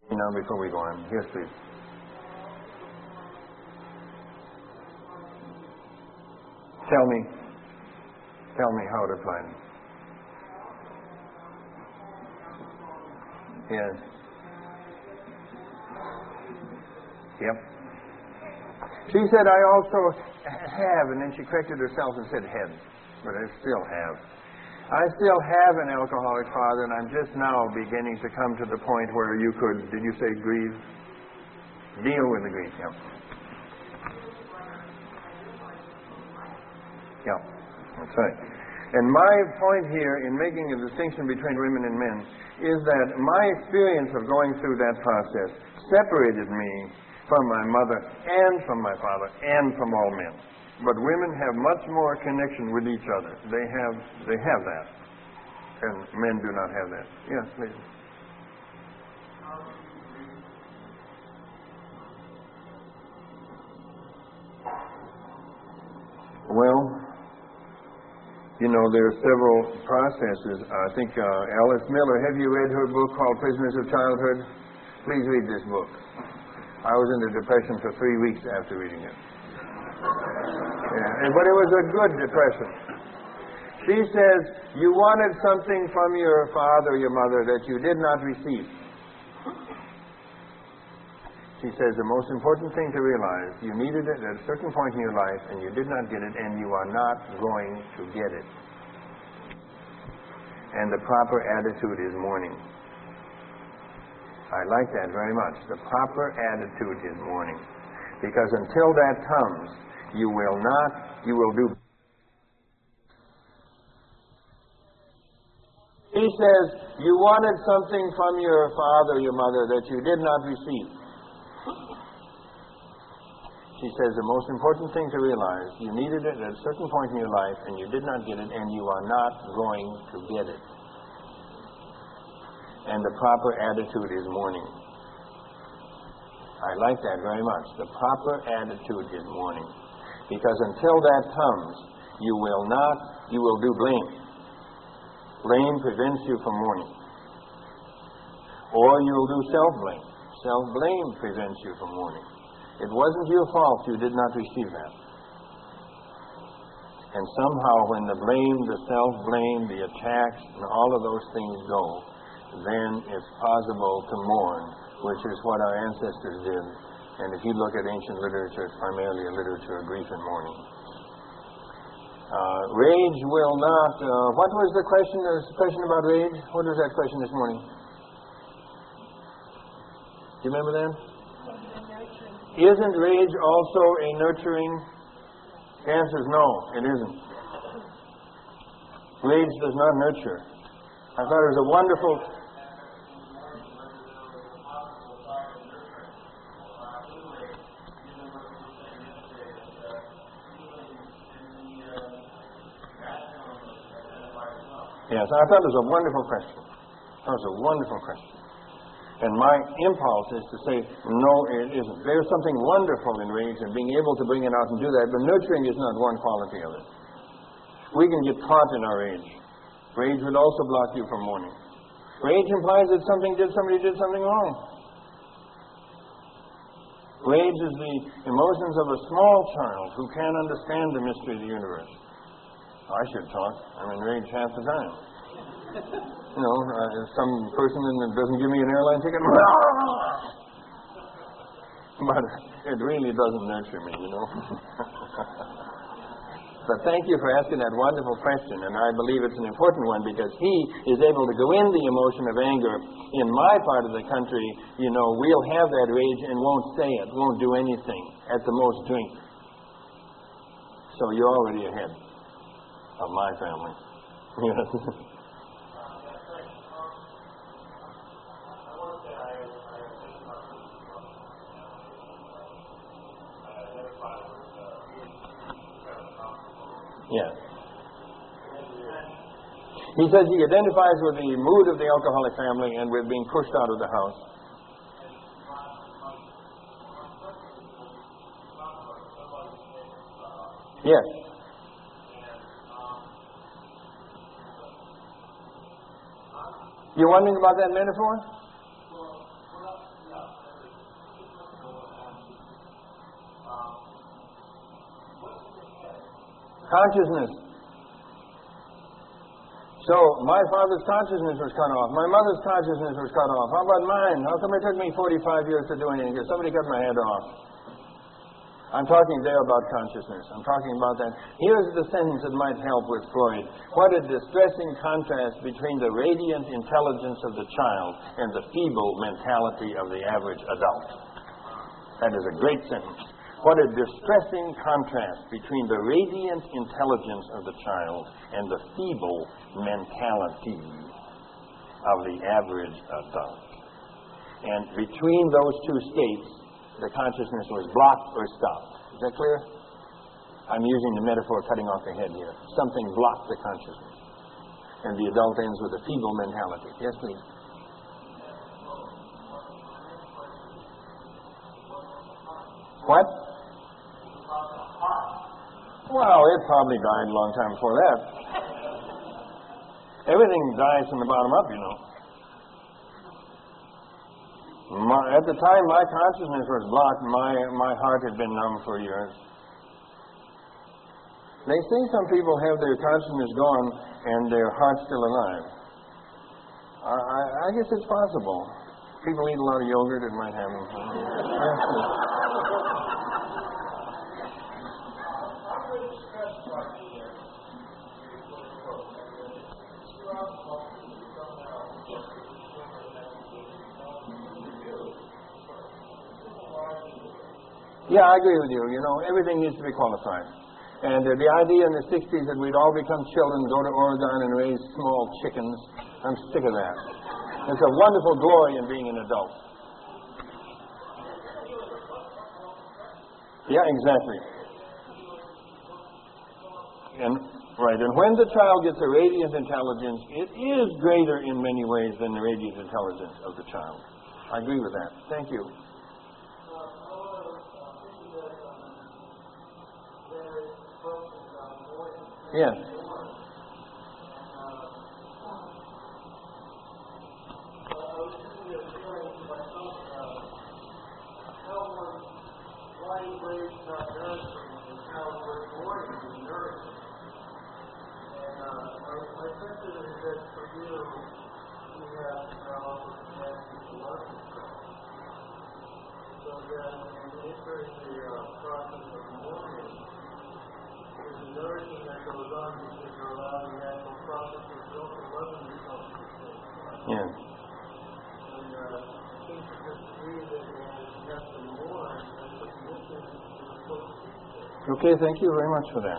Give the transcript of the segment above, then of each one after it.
Now, before we go on, yes, please. Tell me how to plan. Yes. Yep. She said, I also have, and then she corrected herself and said had, but I still have. I still have an alcoholic father, and I'm just now beginning to come to the point where you could, did you say grieve? Deal with the grief, yeah. Yeah, that's right. And my point here in making a distinction between women and men is that my experience of going through that process separated me from my mother and from my father and from all men. But women have much more connection with each other. They have that. And men do not have that. Yes, please. Well, you know, there are several processes. I think Alice Miller, have you read her book called Prisoners of Childhood? Please read this book. I was in a depression for 3 weeks after reading it. Yeah, but it was a good depression. She says, you wanted something from your father or your mother that you did not receive. She says the most important thing to realize, you needed it at a certain point in your life and you did not get it, and you are not going to get it. And the proper attitude is mourning. I like that very much. The proper attitude is mourning. Because until that comes, you will do. He says, you wanted something from your father or your mother that you did not receive. She says the most important thing to realize, you needed it at a certain point in your life and you did not get it, and you are not going to get it. And the proper attitude is mourning. I like that very much. The proper attitude is mourning. Because until that comes, you will do blame. Blame prevents you from mourning. Or you'll do self-blame. Self-blame prevents you from mourning. It wasn't your fault you did not receive that. And somehow when the blame, the self-blame, the attacks, and all of those things go, then it's possible to mourn, which is what our ancestors did. And if you look at ancient literature, it's primarily a literature of grief and mourning. Rage will not... what was the question? There's a question about rage. What was that question this morning? Do you remember that? Isn't rage also a nurturing? The answer is no, it isn't. Rage does not nurture. I thought it was a wonderful... Yes, I thought it was a wonderful question. That was a wonderful question. And my impulse is to say, no, it isn't. There's something wonderful in rage and being able to bring it out and do that, but nurturing is not one quality of it. We can get caught in our rage. Rage would also block you from mourning. Rage implies that somebody did something wrong. Rage is the emotions of a small child who can't understand the mystery of the universe. I should talk. I'm in rage half the time. You know, some person doesn't give me an airline ticket. But it really doesn't nurture me, you know. But thank you for asking that wonderful question, and I believe it's an important one because he is able to go in the emotion of anger. In my part of the country, you know, we'll have that rage and won't say it, won't do anything, at the most drink. So you're already ahead of my family. Yes. He says he identifies with the mood of the alcoholic family and with being pushed out of the house. Yes. You're wondering about that metaphor? Consciousness. So my father's consciousness was cut off. My mother's consciousness was cut off. How about mine? How come it took me 45 years to do anything? Because somebody cut my head off. I'm talking there about consciousness. I'm talking about that. Here's the sentence that might help with Freud. What a distressing contrast between the radiant intelligence of the child and the feeble mentality of the average adult. That is a great sentence. What a distressing contrast between the radiant intelligence of the child and the feeble mentality of the average adult. And between those two states, the consciousness was blocked or stopped. Is that clear? I'm using the metaphor cutting off the head here. Something blocked the consciousness. And the adult ends with a feeble mentality. Yes, please. What? Well, it probably died a long time before that. Everything dies from the bottom up, you know. At the time my consciousness was blocked, my heart had been numb for years. They say some people have their consciousness gone and their heart still alive. I guess it's possible. People eat a lot of yogurt, it might happen. Yeah, I agree with you. You know, everything needs to be qualified. And the idea in the 60s that we'd all become children, go to Oregon and raise small chickens, I'm sick of that. There's a wonderful glory in being an adult. Yeah, exactly. And when the child gets a radiant intelligence, it is greater in many ways than the radiant intelligence of the child. I agree with that. Thank you. Yes. Yes. Okay, thank you very much for that.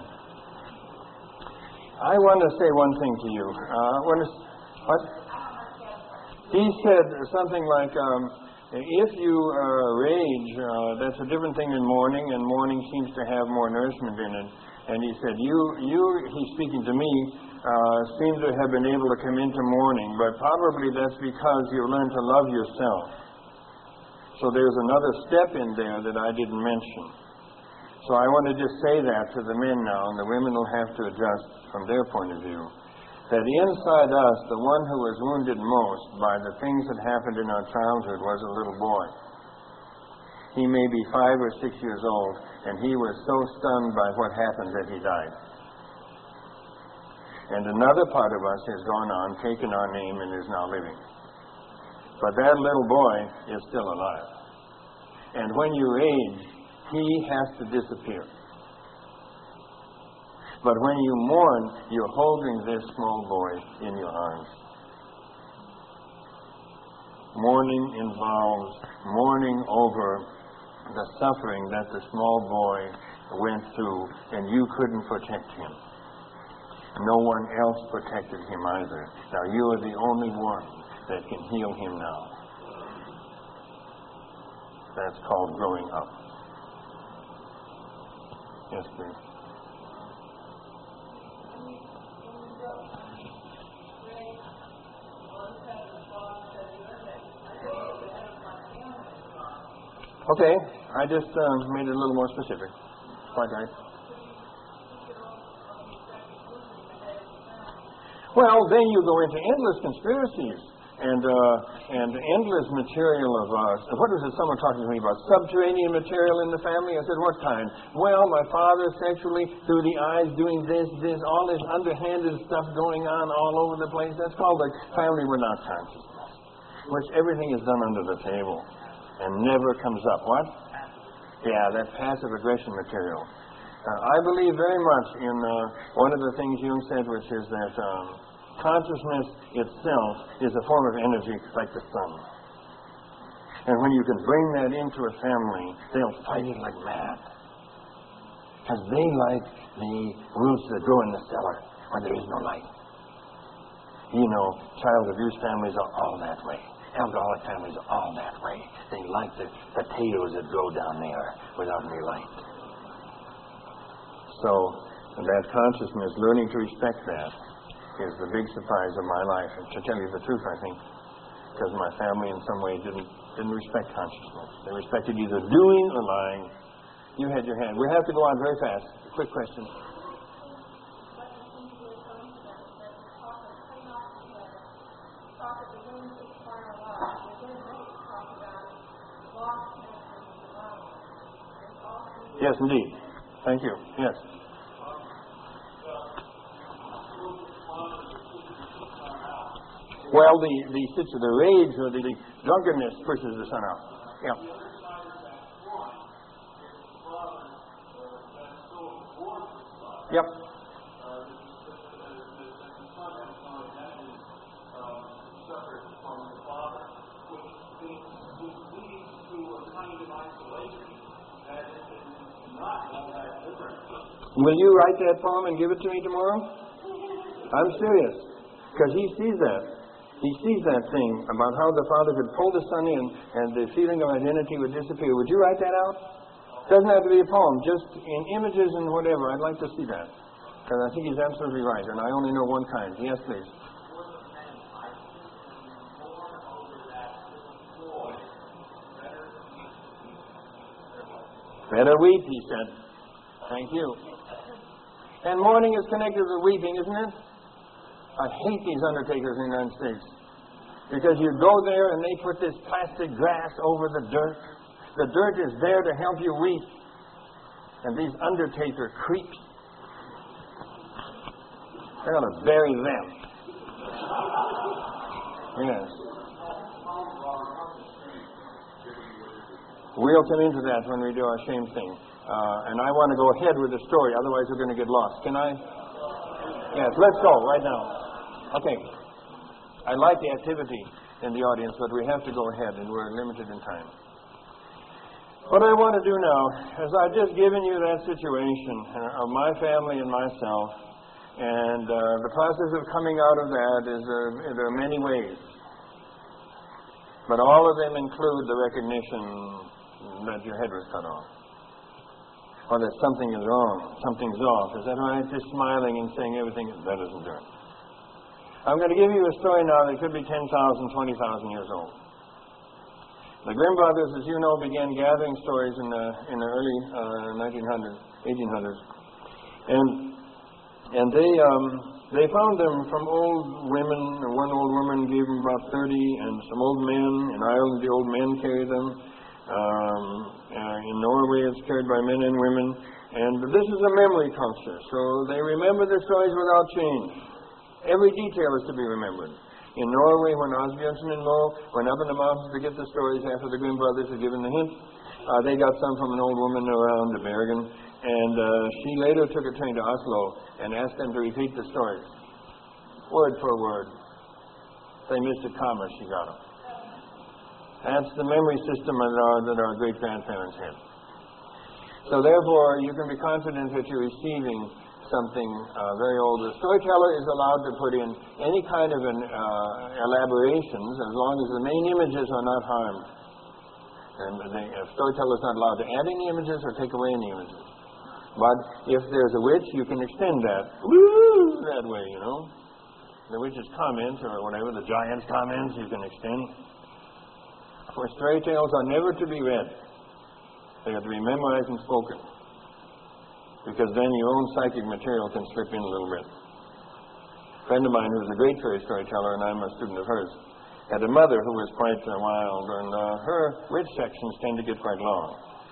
I want to say one thing to you. What? He said something like, if you rage, that's a different thing than mourning, and mourning seems to have more nourishment in it. And he said, he's speaking to me, seem to have been able to come into mourning, but probably that's because you learned to love yourself. So there's another step in there that I didn't mention. So I want to just say that to the men now, and the women will have to adjust from their point of view, that inside us, the one who was wounded most by the things that happened in our childhood was a little boy. He may be 5 or 6 years old, and he was so stunned by what happened that he died. And another part of us has gone on, taken our name, and is now living. But that little boy is still alive. And when you age, he has to disappear. But when you mourn, you're holding this small boy in your arms. Mourning involves mourning over the suffering that the small boy went through, and you couldn't protect him. No one else protected him either. Now you are the only one that can heal him now. That's called growing up. Yes, please. Okay, I just made it a little more specific. Quite right. Well, then you go into endless conspiracies. and endless material of, what was it someone talking to me about? Subterranean material in the family? I said, what kind? Well, my father sexually, through the eyes, doing this, all this underhanded stuff going on all over the place. That's called the family without consciousness, which everything is done under the table and never comes up. What? Yeah, that passive aggression material. I believe very much in one of the things Jung said, which is that consciousness itself is a form of energy like the sun. And when you can bring that into a family, they'll fight it like mad. Because they like the roots that grow in the cellar where there is no light. You know, child abuse families are all that way. Alcoholic families are all that way. They like the potatoes that grow down there without any light. So, that consciousness, learning to respect that, is the big surprise of my life. And to tell you the truth, I think, because my family in some way didn't respect consciousness. They respected either doing or lying. You had your hand. We have to go on very fast. Quick question. Yes, indeed. Thank you. Yes. Well, the rage or the drunkenness pushes the sun out. Yeah. Yep. Will you write that poem and give it to me tomorrow? I'm serious. Because he sees that. He sees that thing about how the Father could pull the Son in and the feeling of identity would disappear. Would you write that out? Doesn't have to be a poem, just in images and whatever. I'd like to see that. Because I think he's absolutely right, and I only know one kind. Yes, please. Better weep, he said. Thank you. And mourning is connected with weeping, isn't it? I hate these undertakers in the United States. Because you go there and they put this plastic grass over the dirt. The dirt is there to help you weep. And these undertaker creeps, they're going to bury them. Yes. We'll come into that when we do our shame thing. And I want to go ahead with the story, otherwise we're going to get lost. Can I? Yes, let's go right now. Okay. I like the activity in the audience, but we have to go ahead, and we're limited in time. What I want to do now is I've just given you that situation of my family and myself, and the process of coming out of that is there are many ways. But all of them include the recognition that your head was cut off, or that something is wrong, something's off. Is that right? Just smiling and saying everything that isn't done. I'm going to give you a story now that could be 10,000, 20,000 years old. The Grimm brothers, as you know, began gathering stories in the early 1800s, and they found them from old women. One old woman gave them about 30, and some old men. In Ireland, the old men carried them. In Norway, it's carried by men and women. And this is a memory culture, so they remember the stories without change. Every detail is to be remembered. In Norway, when Asbjørnsen and Moe went up in the mountains to get the stories after the Grimm brothers had given the hint, they got some from an old woman around the Bergen, and she later took a train to Oslo and asked them to repeat the stories, word for word. They missed a comma, she got them. That's the memory system that our great-grandparents had. So therefore, you can be confident that you're receiving something very old. The storyteller is allowed to put in any kind of elaborations as long as the main images are not harmed. And the storyteller is not allowed to add any images or take away any images. But if there's a witch, you can extend that. Woo! That way, you know. The witch's comments or whatever, the giant's comments, you can extend. For story tales are never to be read. They have to be memorized and spoken. Because then your own psychic material can slip in a little bit. A friend of mine who's a great fairy storyteller, and I'm a student of hers, had a mother who was quite wild, and her witch sections tend to get quite long.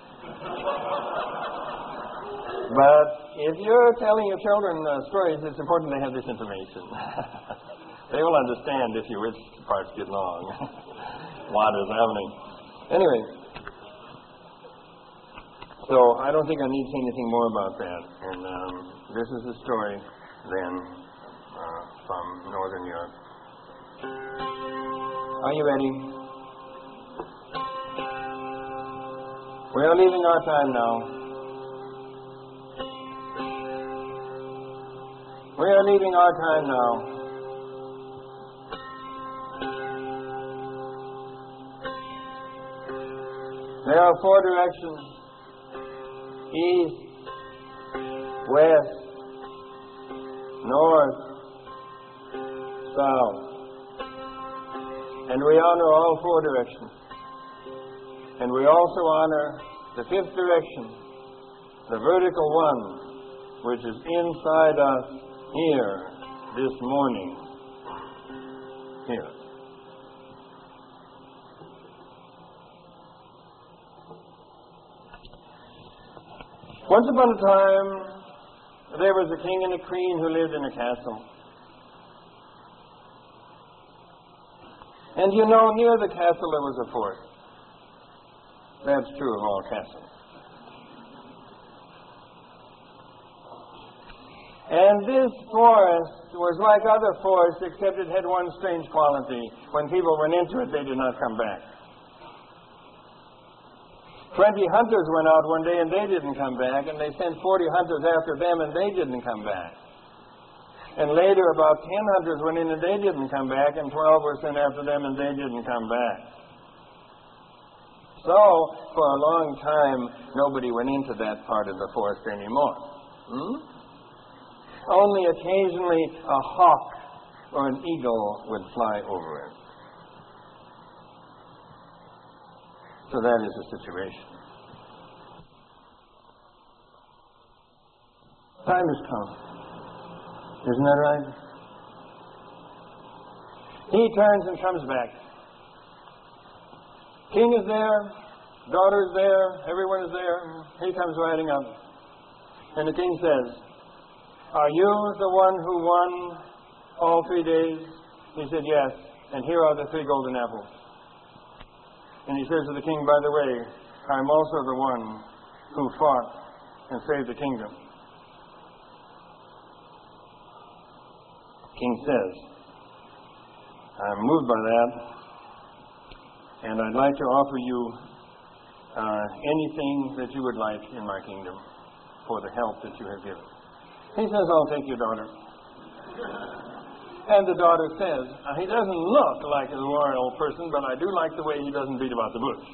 But if you're telling your children stories, it's important they have this information. They will understand if your witch parts get long. What is happening? Anyway, so I don't think I need to say anything more about that. And this is the story, then, from Northern Europe. Are you ready? We are leaving our time now. We are leaving our time now. There are 4 directions: east, west, north, south. And we honor all 4 directions. And we also honor the 5th direction, the vertical one, which is inside us here this morning. Here. Once upon a time, there was a king and a queen who lived in a castle. And you know, near the castle there was a fort. That's true of all castles. And this forest was like other forests, except it had one strange quality. When people went into it, they did not come back. 20 hunters went out one day and they didn't come back, and they sent 40 hunters after them and they didn't come back. And later about 10 hunters went in and they didn't come back, and 12 were sent after them and they didn't come back. So, for a long time, nobody went into that part of the forest anymore. Only occasionally a hawk or an eagle would fly over it. So that is the situation. Time has come. Isn't that right? He turns and comes back. King is there, daughter is there, everyone is there. He comes riding up. And the king says, "Are you the one who won all 3 days?" He said, "Yes, and here are the 3 golden apples." And he says to the king, "By the way, I'm also the one who fought and saved the kingdom." King says, "I'm moved by that, and I'd like to offer you anything that you would like in my kingdom for the help that you have given." He says, "I'll take your daughter." And the daughter says, "He doesn't look like a royal person, but I do like the way he doesn't beat about the bush."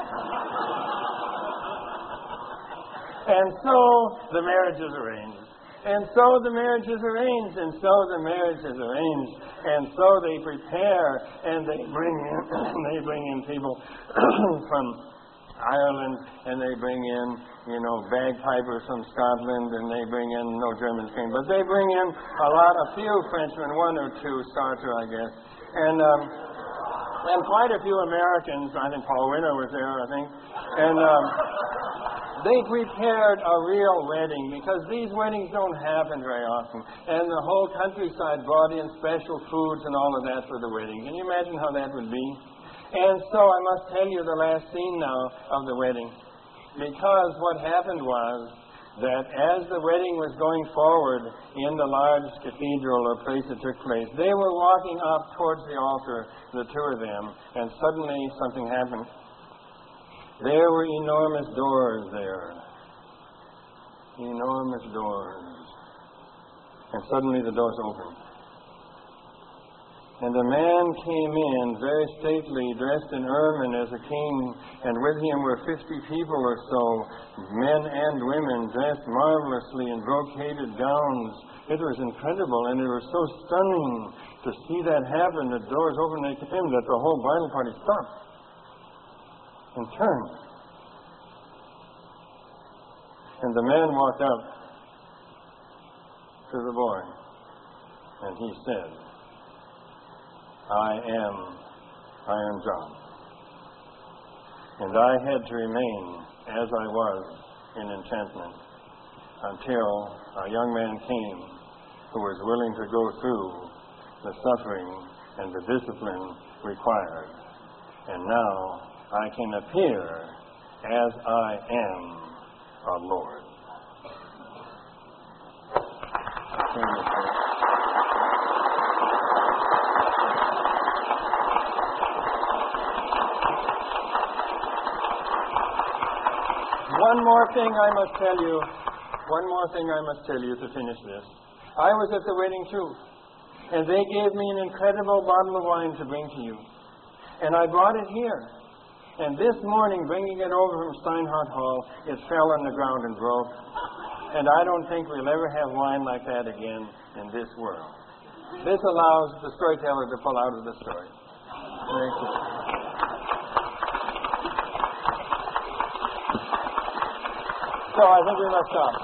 And so the marriage is arranged. And so the marriage is arranged. And so the marriage is arranged. And so they prepare, and they bring in people from Ireland, and they bring in, bagpipers from Scotland, and they bring in, no Germans came, but they bring in a few Frenchmen, 1 or 2, Sartre, I guess, and quite a few Americans. I think Paul Winter was there, I think, and they prepared a real wedding, because these weddings don't happen very often, and the whole countryside brought in special foods and all of that for the wedding. Can you imagine how that would be? And so I must tell you the last scene now of the wedding. Because what happened was that as the wedding was going forward in the large cathedral or place that took place, they were walking up towards the altar, the 2 of them, and suddenly something happened. There were enormous doors there. Enormous doors. And suddenly the doors opened. And a man came in, very stately, dressed in ermine as a king, and with him were 50 people or so, men and women, dressed marvelously in brocaded gowns. It was incredible, and it was so stunning to see that happen. The doors opened and they came in, that the whole bridal party stopped and turned. And the man walked up to the boy, and he said, "I am iron job. And I had to remain as I was in enchantment until a young man came who was willing to go through the suffering and the discipline required. And now I can appear as I am a Lord. One more thing I must tell you to finish this. I was at the wedding too, and they gave me an incredible bottle of wine to bring to you. And I brought it here. And this morning, bringing it over from Steinhardt Hall, it fell on the ground and broke. And I don't think we'll ever have wine like that again in this world. This allows the storyteller to pull out of the story. Thank you. So I think we must stop.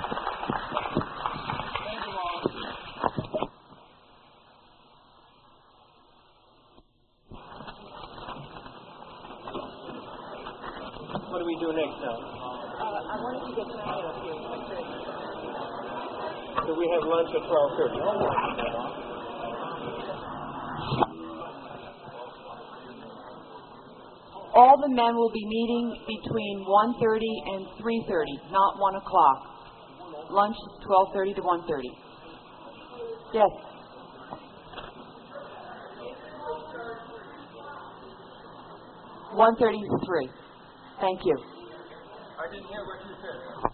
What do we do next now? I wanted to get Mary up here. So we have lunch at 12:30. All the men will be meeting between 1:30 and 3:30, not 1 o'clock. Lunch is 12:30 to 1:30. Yes. (1:30 to 3). Thank you. I didn't hear what you said.